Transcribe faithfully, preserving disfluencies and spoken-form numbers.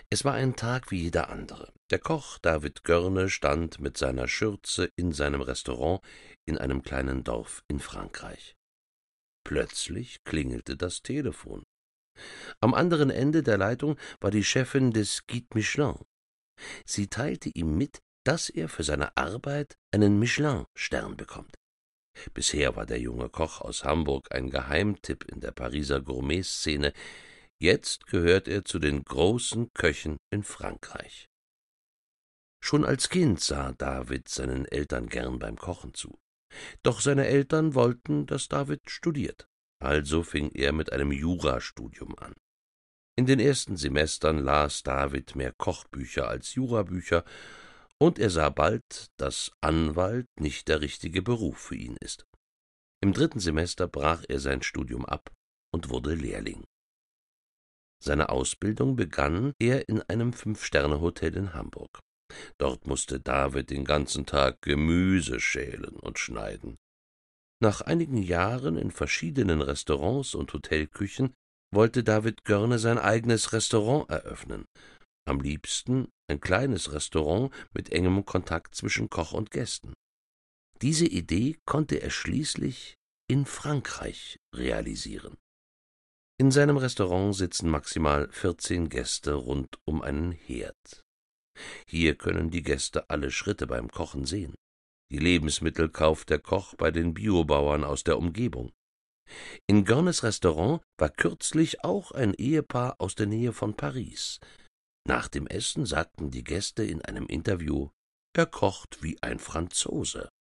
Es war ein Tag wie jeder andere. Der Koch David Görne stand mit seiner Schürze in seinem Restaurant in einem kleinen Dorf in Frankreich. Plötzlich klingelte das Telefon. Am anderen Ende der Leitung war die Chefin des Guide Michelin. Sie teilte ihm mit, dass er für seine Arbeit einen Michelin-Stern bekommt. Bisher war der junge Koch aus Hamburg ein Geheimtipp in der Pariser Gourmetszene. Jetzt gehört er zu den großen Köchen in Frankreich. Schon als Kind sah David seinen Eltern gern beim Kochen zu. Doch seine Eltern wollten, dass David studiert. Also fing er mit einem Jurastudium an. In den ersten Semestern las David mehr Kochbücher als Jurabücher, und er sah bald, dass Anwalt nicht der richtige Beruf für ihn ist. Im dritten Semester brach er sein Studium ab und wurde Lehrling. Seine Ausbildung begann er in einem Fünf-Sterne-Hotel in Hamburg. Dort musste David den ganzen Tag Gemüse schälen und schneiden. Nach einigen Jahren in verschiedenen Restaurants und Hotelküchen wollte David Görne sein eigenes Restaurant eröffnen. Am liebsten ein kleines Restaurant mit engem Kontakt zwischen Koch und Gästen. Diese Idee konnte er schließlich in Frankreich realisieren. In seinem Restaurant sitzen maximal vierzehn Gäste rund um einen Herd. Hier können die Gäste alle Schritte beim Kochen sehen. Die Lebensmittel kauft der Koch bei den Biobauern aus der Umgebung. In Görnes Restaurant war kürzlich auch ein Ehepaar aus der Nähe von Paris. Nach dem Essen sagten die Gäste in einem Interview, er kocht wie ein Franzose.